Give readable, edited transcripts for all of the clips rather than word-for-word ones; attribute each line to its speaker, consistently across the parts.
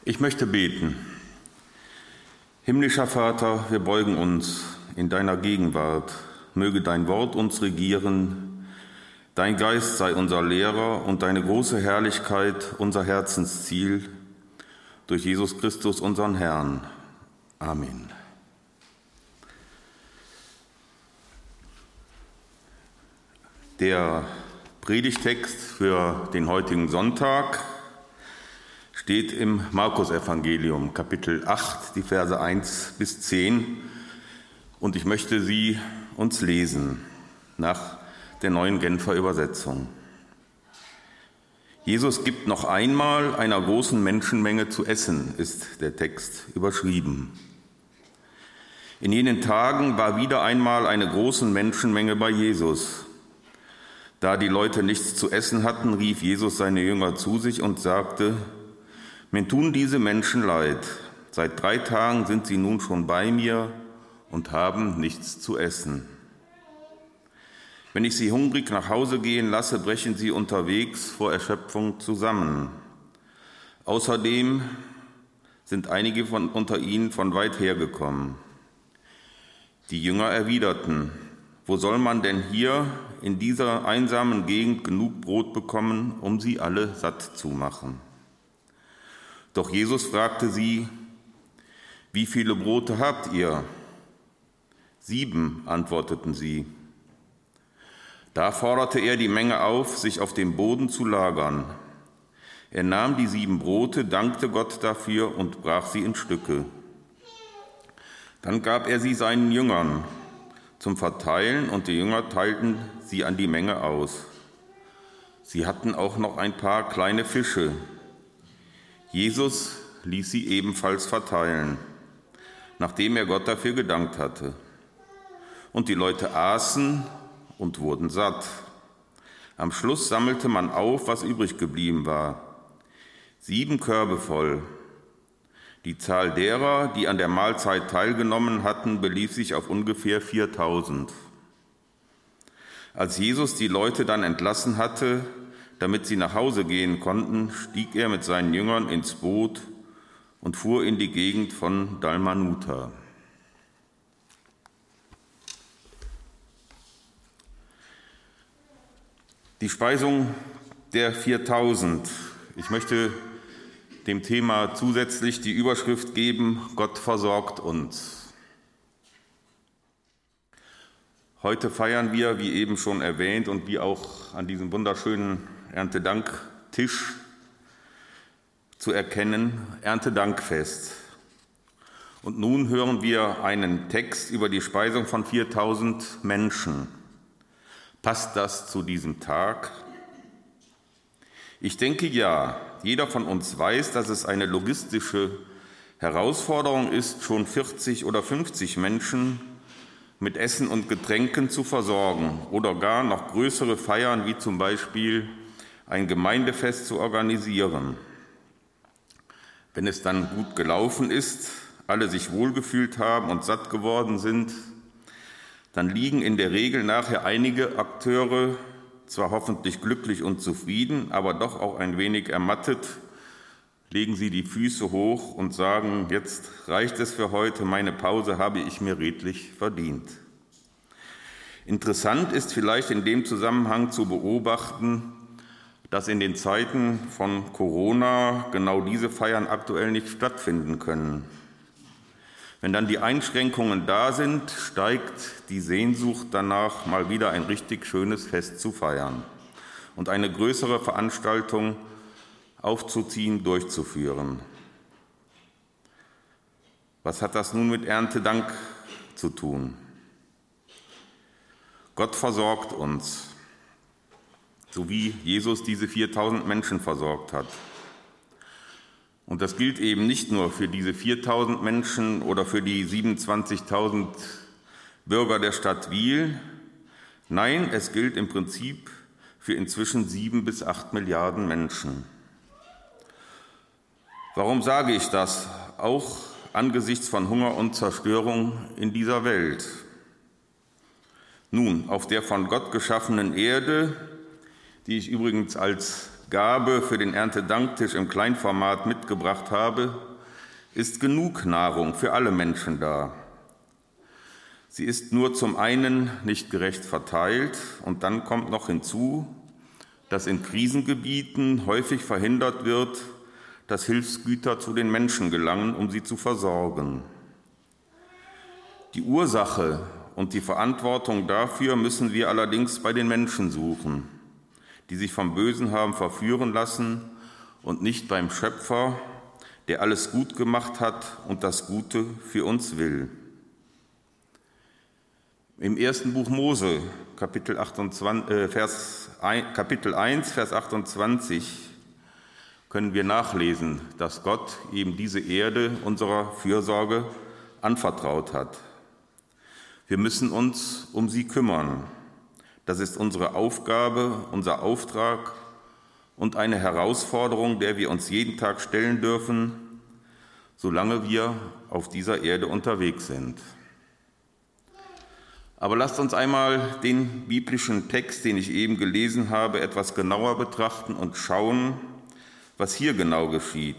Speaker 1: Ich möchte beten. Himmlischer Vater, wir beugen uns in deiner Gegenwart. Möge dein Wort uns regieren. Dein Geist sei unser Lehrer und deine große Herrlichkeit unser Herzensziel. Durch Jesus Christus, unseren Herrn. Amen. Der Predigtext für den heutigen Sonntag steht im Markus-Evangelium, Kapitel 8, die Verse 1 bis 10. Und ich möchte sie uns lesen, nach der neuen Genfer Übersetzung. Jesus gibt noch einmal einer großen Menschenmenge zu essen, ist der Text überschrieben. In jenen Tagen war wieder einmal eine große Menschenmenge bei Jesus. Da die Leute nichts zu essen hatten, rief Jesus seine Jünger zu sich und sagte: Mir tun diese Menschen leid. Seit 3 Tagen sind sie nun schon bei mir und haben nichts zu essen. Wenn ich sie hungrig nach Hause gehen lasse, brechen sie unterwegs vor Erschöpfung zusammen. Außerdem sind einige unter ihnen von weit her gekommen. Die Jünger erwiderten: Wo soll man denn hier in dieser einsamen Gegend genug Brot bekommen, um sie alle satt zu machen? Doch Jesus fragte sie: Wie viele Brote habt ihr? 7, antworteten sie. Da forderte er die Menge auf, sich auf dem Boden zu lagern. Er nahm die 7 Brote, dankte Gott dafür und brach sie in Stücke. Dann gab er sie seinen Jüngern zum Verteilen, und die Jünger teilten sie an die Menge aus. Sie hatten auch noch ein paar kleine Fische. Jesus ließ sie ebenfalls verteilen, nachdem er Gott dafür gedankt hatte. Und die Leute aßen und wurden satt. Am Schluss sammelte man auf, was übrig geblieben war: 7 Körbe voll. Die Zahl derer, die an der Mahlzeit teilgenommen hatten, belief sich auf ungefähr 4000. Als Jesus die Leute dann entlassen hatte, damit sie nach Hause gehen konnten, stieg er mit seinen Jüngern ins Boot und fuhr in die Gegend von Dalmanuta. Die Speisung der 4000. Ich möchte dem Thema zusätzlich die Überschrift geben: Gott versorgt uns. Heute feiern wir, wie eben schon erwähnt und wie auch an diesem wunderschönen Erntedanktisch zu erkennen, Erntedankfest. Und nun hören wir einen Text über die Speisung von 4000 Menschen. Passt das zu diesem Tag? Ich denke, ja. Jeder von uns weiß, dass es eine logistische Herausforderung ist, schon 40 oder 50 Menschen mit Essen und Getränken zu versorgen oder gar noch größere Feiern wie zum Beispiel ein Gemeindefest zu organisieren. Wenn es dann gut gelaufen ist, alle sich wohlgefühlt haben und satt geworden sind, dann liegen in der Regel nachher einige Akteure zwar hoffentlich glücklich und zufrieden, aber doch auch ein wenig ermattet, legen sie die Füße hoch und sagen: Jetzt reicht es für heute, meine Pause habe ich mir redlich verdient. Interessant ist vielleicht in dem Zusammenhang zu beobachten, dass in den Zeiten von Corona genau diese Feiern aktuell nicht stattfinden können. Wenn dann die Einschränkungen da sind, steigt die Sehnsucht danach, mal wieder ein richtig schönes Fest zu feiern und eine größere Veranstaltung aufzuziehen, durchzuführen. Was hat das nun mit Erntedank zu tun? Gott versorgt uns, so wie Jesus diese 4000 Menschen versorgt hat. Und das gilt eben nicht nur für diese 4000 Menschen oder für die 27.000 Bürger der Stadt Wil. Nein, es gilt im Prinzip für inzwischen 7 bis 8 Milliarden Menschen. Warum sage ich das? Auch angesichts von Hunger und Zerstörung in dieser Welt. Nun, auf der von Gott geschaffenen Erde, die ich übrigens als Gabe für den Erntedanktisch im Kleinformat mitgebracht habe, ist genug Nahrung für alle Menschen da. Sie ist nur zum einen nicht gerecht verteilt und dann kommt noch hinzu, dass in Krisengebieten häufig verhindert wird, dass Hilfsgüter zu den Menschen gelangen, um sie zu versorgen. Die Ursache und die Verantwortung dafür müssen wir allerdings bei den Menschen suchen, die sich vom Bösen haben verführen lassen und nicht beim Schöpfer, der alles gut gemacht hat und das Gute für uns will. Im ersten Buch Mose, Kapitel 1, Vers 28, können wir nachlesen, dass Gott ihm diese Erde unserer Fürsorge anvertraut hat. Wir müssen uns um sie kümmern. Das ist unsere Aufgabe, unser Auftrag und eine Herausforderung, der wir uns jeden Tag stellen dürfen, solange wir auf dieser Erde unterwegs sind. Aber lasst uns einmal den biblischen Text, den ich eben gelesen habe, etwas genauer betrachten und schauen, was hier genau geschieht.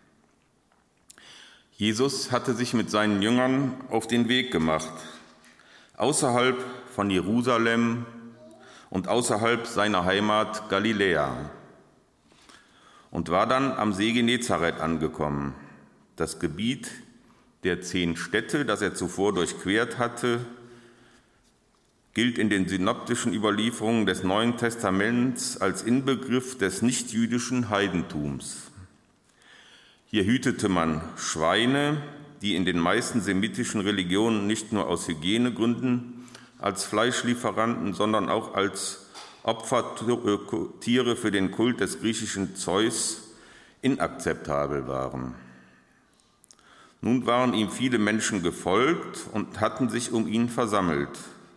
Speaker 1: Jesus hatte sich mit seinen Jüngern auf den Weg gemacht, außerhalb von Jerusalem und außerhalb seiner Heimat Galiläa, und war dann am See Genezareth angekommen. Das Gebiet der 10 Städte, das er zuvor durchquert hatte, gilt in den synoptischen Überlieferungen des Neuen Testaments als Inbegriff des nichtjüdischen Heidentums. Hier hütete man Schweine, die in den meisten semitischen Religionen nicht nur aus Hygienegründen als Fleischlieferanten, sondern auch als Opfertiere für den Kult des griechischen Zeus inakzeptabel waren. Nun waren ihm viele Menschen gefolgt und hatten sich um ihn versammelt.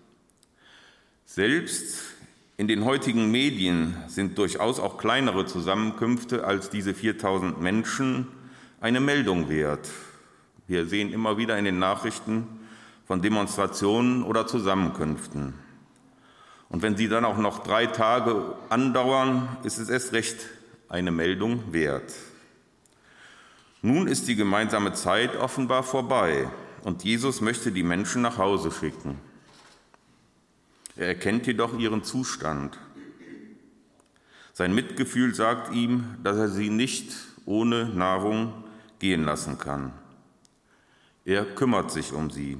Speaker 1: Selbst in den heutigen Medien sind durchaus auch kleinere Zusammenkünfte als diese 4000 Menschen eine Meldung wert. Wir sehen immer wieder in den Nachrichten von Demonstrationen oder Zusammenkünften. Und wenn sie dann auch noch 3 Tage andauern, ist es erst recht eine Meldung wert. Nun ist die gemeinsame Zeit offenbar vorbei und Jesus möchte die Menschen nach Hause schicken. Er erkennt jedoch ihren Zustand. Sein Mitgefühl sagt ihm, dass er sie nicht ohne Nahrung gehen lassen kann. Er kümmert sich um sie.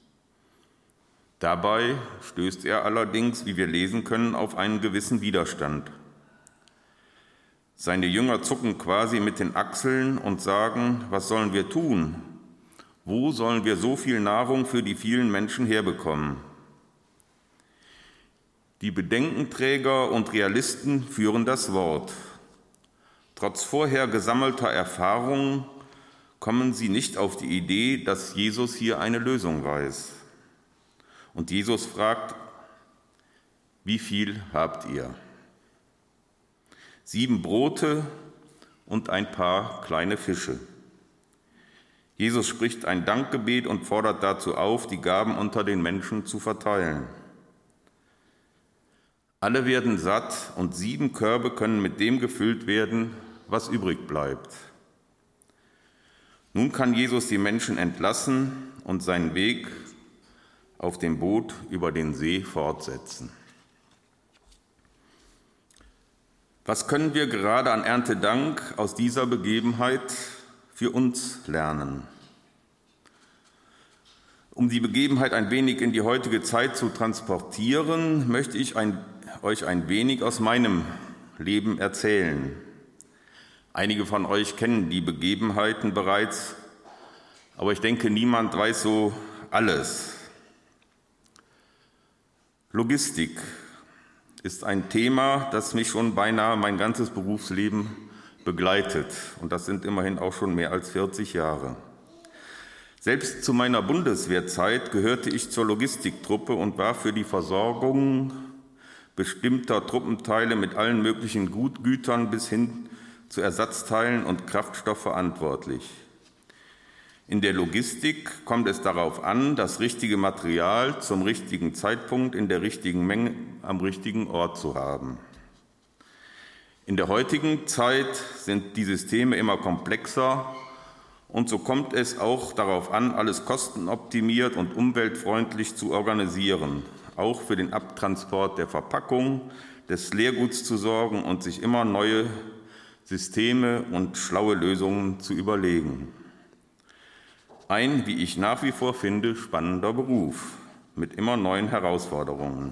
Speaker 1: Dabei stößt er allerdings, wie wir lesen können, auf einen gewissen Widerstand. Seine Jünger zucken quasi mit den Achseln und sagen, was sollen wir tun? Wo sollen wir so viel Nahrung für die vielen Menschen herbekommen? Die Bedenkenträger und Realisten führen das Wort. Trotz vorher gesammelter Erfahrungen kommen sie nicht auf die Idee, dass Jesus hier eine Lösung weiß. Und Jesus fragt, wie viel habt ihr? 7 Brote und ein paar kleine Fische. Jesus spricht ein Dankgebet und fordert dazu auf, die Gaben unter den Menschen zu verteilen. Alle werden satt und 7 Körbe können mit dem gefüllt werden, was übrig bleibt. Nun kann Jesus die Menschen entlassen und seinen Weg auf dem Boot über den See fortsetzen. Was können wir gerade an Erntedank aus dieser Begebenheit für uns lernen? Um die Begebenheit ein wenig in die heutige Zeit zu transportieren, möchte ich euch ein wenig aus meinem Leben erzählen. Einige von euch kennen die Begebenheiten bereits, aber ich denke, niemand weiß so alles. Logistik ist ein Thema, das mich schon beinahe mein ganzes Berufsleben begleitet. Und das sind immerhin auch schon mehr als 40 Jahre. Selbst zu meiner Bundeswehrzeit gehörte ich zur Logistiktruppe und war für die Versorgung bestimmter Truppenteile mit allen möglichen Gütern bis hin zu Ersatzteilen und Kraftstoff verantwortlich. In der Logistik kommt es darauf an, das richtige Material zum richtigen Zeitpunkt in der richtigen Menge am richtigen Ort zu haben. In der heutigen Zeit sind die Systeme immer komplexer und so kommt es auch darauf an, alles kostenoptimiert und umweltfreundlich zu organisieren, auch für den Abtransport der Verpackung, des Leerguts zu sorgen und sich immer neue Systeme und schlaue Lösungen zu überlegen. Ein, wie ich nach wie vor finde, spannender Beruf mit immer neuen Herausforderungen.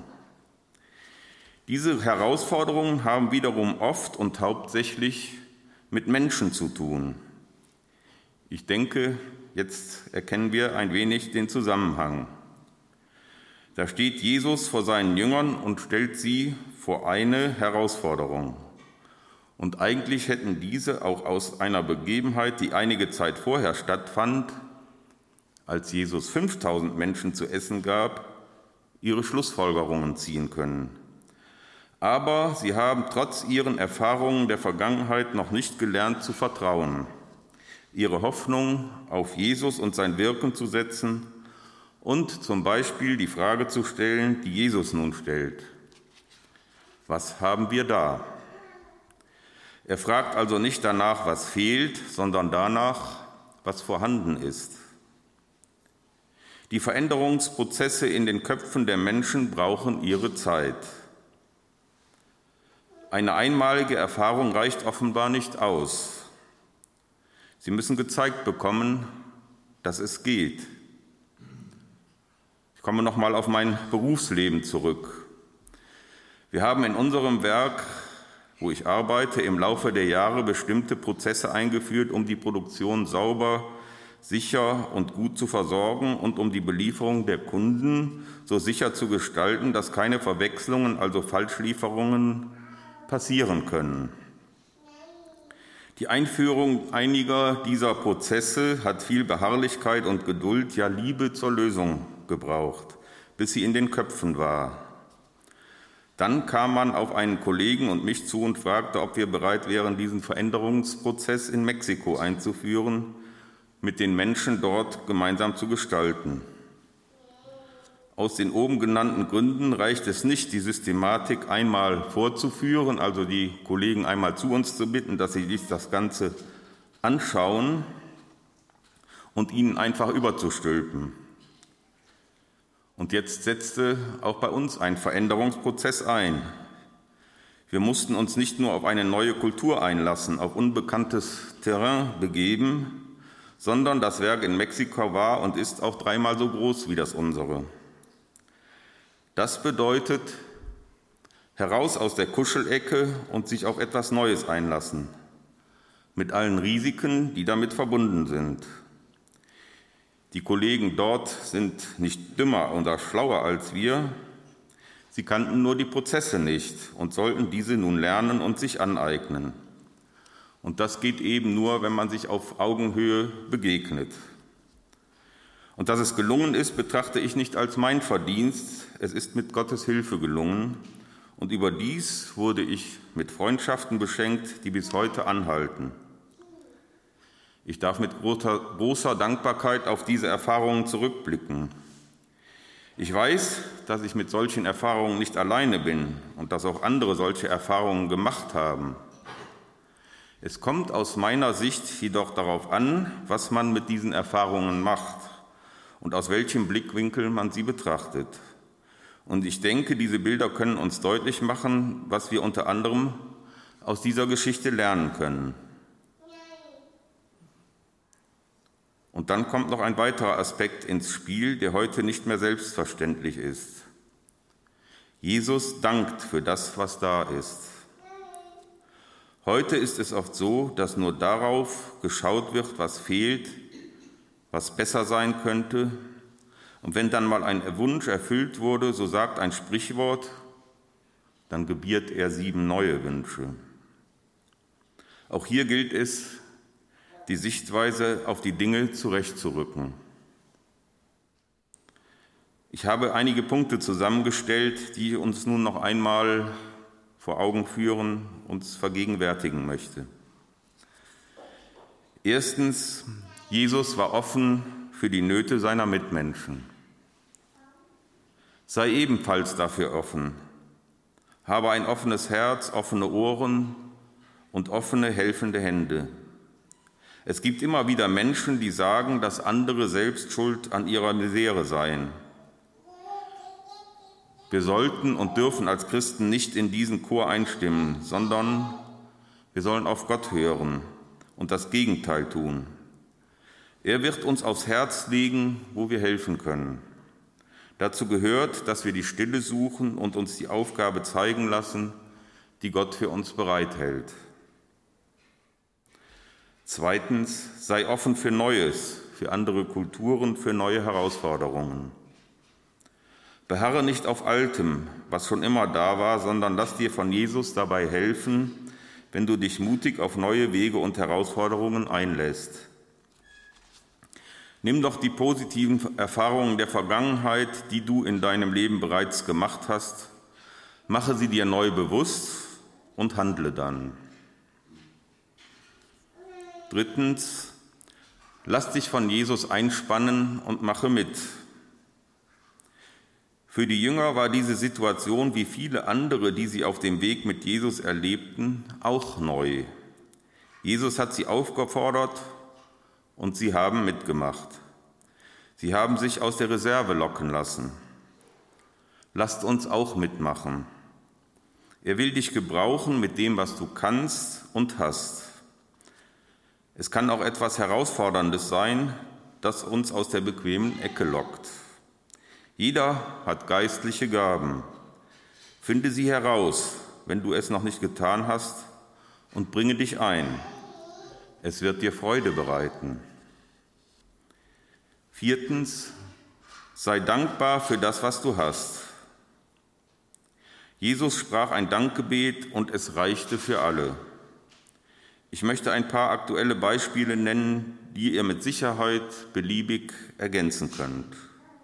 Speaker 1: Diese Herausforderungen haben wiederum oft und hauptsächlich mit Menschen zu tun. Ich denke, jetzt erkennen wir ein wenig den Zusammenhang. Da steht Jesus vor seinen Jüngern und stellt sie vor eine Herausforderung. Und eigentlich hätten diese auch aus einer Begebenheit, die einige Zeit vorher stattfand, als Jesus 5000 Menschen zu essen gab, ihre Schlussfolgerungen ziehen können. Aber sie haben trotz ihren Erfahrungen der Vergangenheit noch nicht gelernt zu vertrauen, ihre Hoffnung auf Jesus und sein Wirken zu setzen und zum Beispiel die Frage zu stellen, die Jesus nun stellt: Was haben wir da? Er fragt also nicht danach, was fehlt, sondern danach, was vorhanden ist. Die Veränderungsprozesse in den Köpfen der Menschen brauchen ihre Zeit. Eine einmalige Erfahrung reicht offenbar nicht aus. Sie müssen gezeigt bekommen, dass es geht. Ich komme noch mal auf mein Berufsleben zurück. Wir haben in unserem Werk, wo ich arbeite, im Laufe der Jahre bestimmte Prozesse eingeführt, um die Produktion sauber, sicher und gut zu versorgen und um die Belieferung der Kunden so sicher zu gestalten, dass keine Verwechslungen, also Falschlieferungen, passieren können. Die Einführung einiger dieser Prozesse hat viel Beharrlichkeit und Geduld, ja Liebe zur Lösung gebraucht, bis sie in den Köpfen war. Dann kam man auf einen Kollegen und mich zu und fragte, ob wir bereit wären, diesen Veränderungsprozess in Mexiko einzuführen, mit den Menschen dort gemeinsam zu gestalten. Aus den oben genannten Gründen reicht es nicht, die Systematik einmal vorzuführen, also die Kollegen einmal zu uns zu bitten, dass sie sich das Ganze anschauen und ihnen einfach überzustülpen. Und jetzt setzte auch bei uns ein Veränderungsprozess ein. Wir mussten uns nicht nur auf eine neue Kultur einlassen, auf unbekanntes Terrain begeben, sondern das Werk in Mexiko war und ist auch 3-mal so groß wie das unsere. Das bedeutet, heraus aus der Kuschelecke und sich auf etwas Neues einlassen, mit allen Risiken, die damit verbunden sind. Die Kollegen dort sind nicht dümmer oder schlauer als wir, sie kannten nur die Prozesse nicht und sollten diese nun lernen und sich aneignen. Und das geht eben nur, wenn man sich auf Augenhöhe begegnet. Und dass es gelungen ist, betrachte ich nicht als mein Verdienst. Es ist mit Gottes Hilfe gelungen. Und überdies wurde ich mit Freundschaften beschenkt, die bis heute anhalten. Ich darf mit großer Dankbarkeit auf diese Erfahrungen zurückblicken. Ich weiß, dass ich mit solchen Erfahrungen nicht alleine bin und dass auch andere solche Erfahrungen gemacht haben. Es kommt aus meiner Sicht jedoch darauf an, was man mit diesen Erfahrungen macht und aus welchem Blickwinkel man sie betrachtet. Und ich denke, diese Bilder können uns deutlich machen, was wir unter anderem aus dieser Geschichte lernen können. Und dann kommt noch ein weiterer Aspekt ins Spiel, der heute nicht mehr selbstverständlich ist. Jesus dankt für das, was da ist. Heute ist es oft so, dass nur darauf geschaut wird, was fehlt, was besser sein könnte. Und wenn dann mal ein Wunsch erfüllt wurde, so sagt ein Sprichwort, dann gebiert er 7 neue Wünsche. Auch hier gilt es, die Sichtweise auf die Dinge zurechtzurücken. Ich habe einige Punkte zusammengestellt, die ich uns nun noch einmal vor Augen führen, uns vergegenwärtigen möchte. Erstens, Jesus war offen für die Nöte seiner Mitmenschen. Sei ebenfalls dafür offen. Habe ein offenes Herz, offene Ohren und offene, helfende Hände. Es gibt immer wieder Menschen, die sagen, dass andere selbst schuld an ihrer Misere seien. Wir sollten und dürfen als Christen nicht in diesen Chor einstimmen, sondern wir sollen auf Gott hören und das Gegenteil tun. Er wird uns aufs Herz legen, wo wir helfen können. Dazu gehört, dass wir die Stille suchen und uns die Aufgabe zeigen lassen, die Gott für uns bereithält. Zweitens, sei offen für Neues, für andere Kulturen, für neue Herausforderungen. Beharre nicht auf Altem, was schon immer da war, sondern lass dir von Jesus dabei helfen, wenn du dich mutig auf neue Wege und Herausforderungen einlässt. Nimm doch die positiven Erfahrungen der Vergangenheit, die du in deinem Leben bereits gemacht hast, mache sie dir neu bewusst und handle dann. Drittens, lass dich von Jesus einspannen und mache mit. Für die Jünger war diese Situation, wie viele andere, die sie auf dem Weg mit Jesus erlebten, auch neu. Jesus hat sie aufgefordert und sie haben mitgemacht. Sie haben sich aus der Reserve locken lassen. Lasst uns auch mitmachen. Er will dich gebrauchen mit dem, was du kannst und hast. Es kann auch etwas Herausforderndes sein, das uns aus der bequemen Ecke lockt. Jeder hat geistliche Gaben. Finde sie heraus, wenn du es noch nicht getan hast, und bringe dich ein. Es wird dir Freude bereiten. Viertens, sei dankbar für das, was du hast. Jesus sprach ein Dankgebet und es reichte für alle. Ich möchte ein paar aktuelle Beispiele nennen, die ihr mit Sicherheit beliebig ergänzen könnt.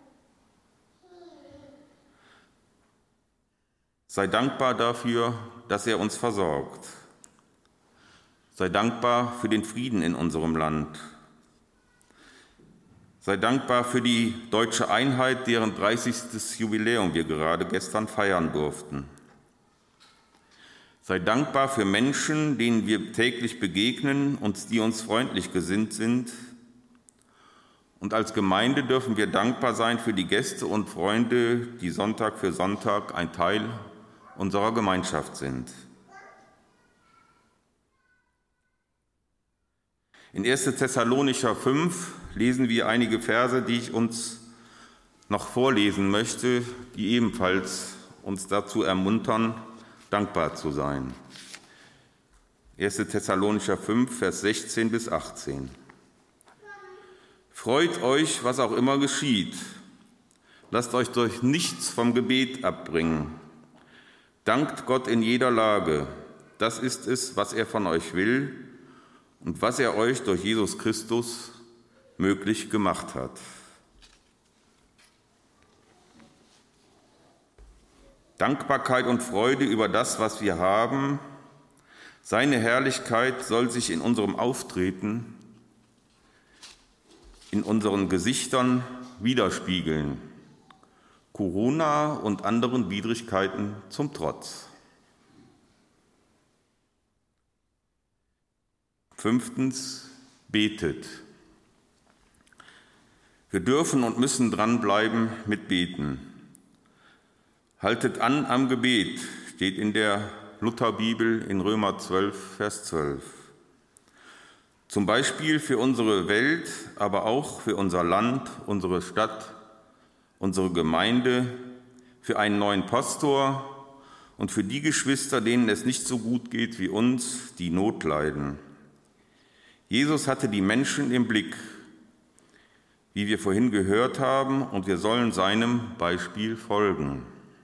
Speaker 1: Sei dankbar dafür, dass er uns versorgt. Sei dankbar für den Frieden in unserem Land. Sei dankbar für die deutsche Einheit, deren 30. Jubiläum wir gerade gestern feiern durften. Sei dankbar für Menschen, denen wir täglich begegnen und die uns freundlich gesinnt sind. Und als Gemeinde dürfen wir dankbar sein für die Gäste und Freunde, die Sonntag für Sonntag ein Teil unserer Gemeinschaft sind. In 1. Thessalonicher 5 lesen wir einige Verse, die ich uns noch vorlesen möchte, die ebenfalls uns dazu ermuntern, dankbar zu sein. 1. Thessalonicher 5, Vers 16 bis 18. Freut euch, was auch immer geschieht. Lasst euch durch nichts vom Gebet abbringen. Dankt Gott in jeder Lage. Das ist es, was er von euch will und was er euch durch Jesus Christus möglich gemacht hat. Dankbarkeit und Freude über das, was wir haben, seine Herrlichkeit soll sich in unserem Auftreten, in unseren Gesichtern widerspiegeln. Corona und anderen Widrigkeiten zum Trotz. 5. Betet. Wir dürfen und müssen dranbleiben mit Beten. Haltet an am Gebet, steht in der Lutherbibel in Römer 12, Vers 12. Zum Beispiel für unsere Welt, aber auch für unser Land, unsere Stadt, unsere Gemeinde, für einen neuen Pastor und für die Geschwister, denen es nicht so gut geht wie uns, die Not leiden. Jesus hatte die Menschen im Blick, wie wir vorhin gehört haben, und wir sollen seinem Beispiel folgen.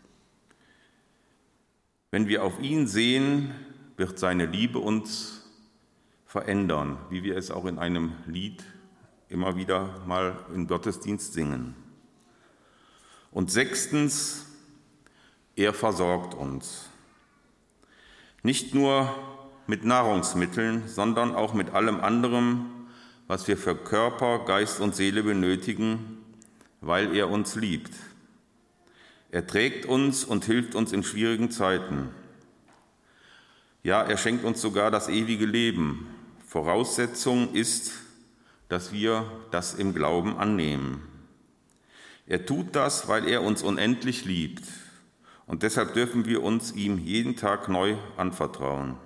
Speaker 1: Wenn wir auf ihn sehen, wird seine Liebe uns verändern, wie wir es auch in einem Lied immer wieder mal im Gottesdienst singen. Und 6. Er versorgt uns. Nicht nur mit Nahrungsmitteln, sondern auch mit allem anderem, was wir für Körper, Geist und Seele benötigen, weil er uns liebt. Er trägt uns und hilft uns in schwierigen Zeiten. Ja, er schenkt uns sogar das ewige Leben. Voraussetzung ist, dass wir das im Glauben annehmen. Er tut das, weil er uns unendlich liebt. Und deshalb dürfen wir uns ihm jeden Tag neu anvertrauen.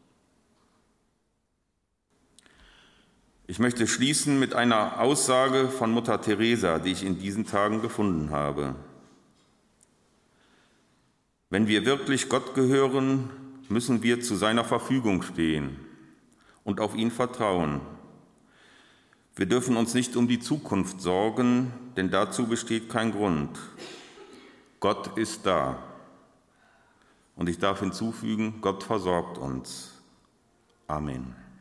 Speaker 1: Ich möchte schließen mit einer Aussage von Mutter Teresa, die ich in diesen Tagen gefunden habe. Wenn wir wirklich Gott gehören, müssen wir zu seiner Verfügung stehen und auf ihn vertrauen. Wir dürfen uns nicht um die Zukunft sorgen, denn dazu besteht kein Grund. Gott ist da. Und ich darf hinzufügen, Gott versorgt uns. Amen.